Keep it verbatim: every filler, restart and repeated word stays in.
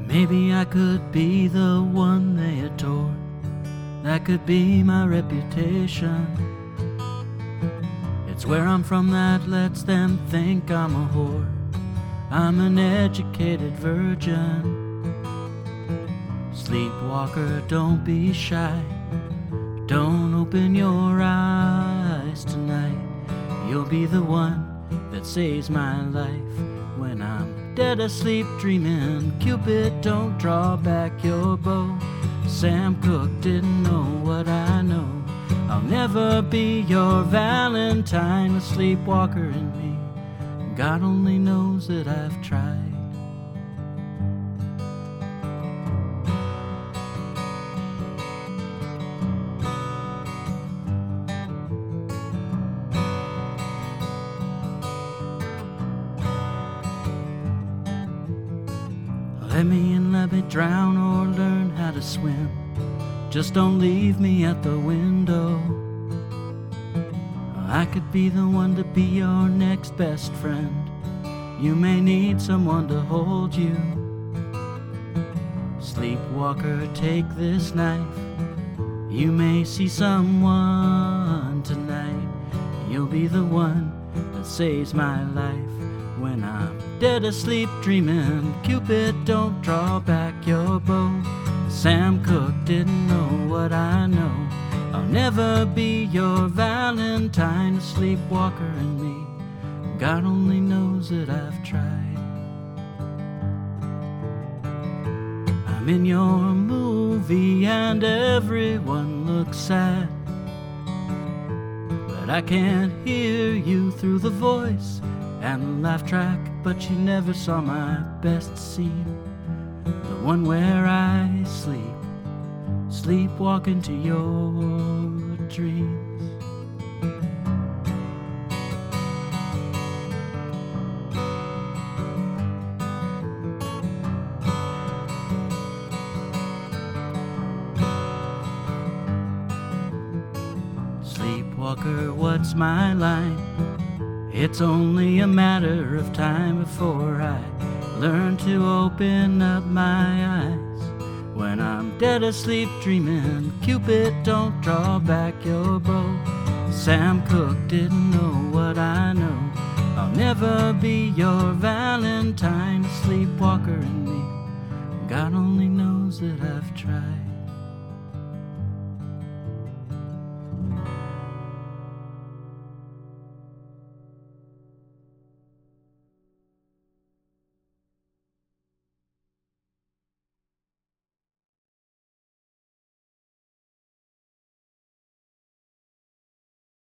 Maybe I could be the one they adore. That could be my reputation. It's where I'm from that lets them think I'm a whore. I'm an educated virgin. Sleepwalker, don't be shy. Don't open your eyes tonight. You'll be the one that saves my life when I'm dead asleep dreaming. Cupid, don't draw back your bow. Sam Cooke didn't know what I know. I'll never be your Valentine, a sleepwalker in me. God only knows that I've tried. Let me in, let me drown or learn how to swim. Just don't leave me at the window. I could be the one to be your next best friend. You may need someone to hold you. Sleepwalker, take this knife. You may see someone tonight. You'll be the one that saves my life when I'm dead asleep dreaming. Cupid, don't draw back your bow. Sam Cooke didn't know what I know. I'll never be your Valentine, a sleepwalker in me. God only knows that I've tried. I'm in your movie and everyone looks sad, but I can't hear you through the voice and the laugh track. But you never saw my best scene, the one where I sleep, sleepwalk into your dreams. Sleepwalker, what's my line? It's only a matter of time before I learn to open up my eyes when I'm dead asleep dreaming. Cupid, don't draw back your bow. Sam Cooke didn't know what I know. I'll never be your Valentine, a sleepwalker in me. God only knows that I've tried.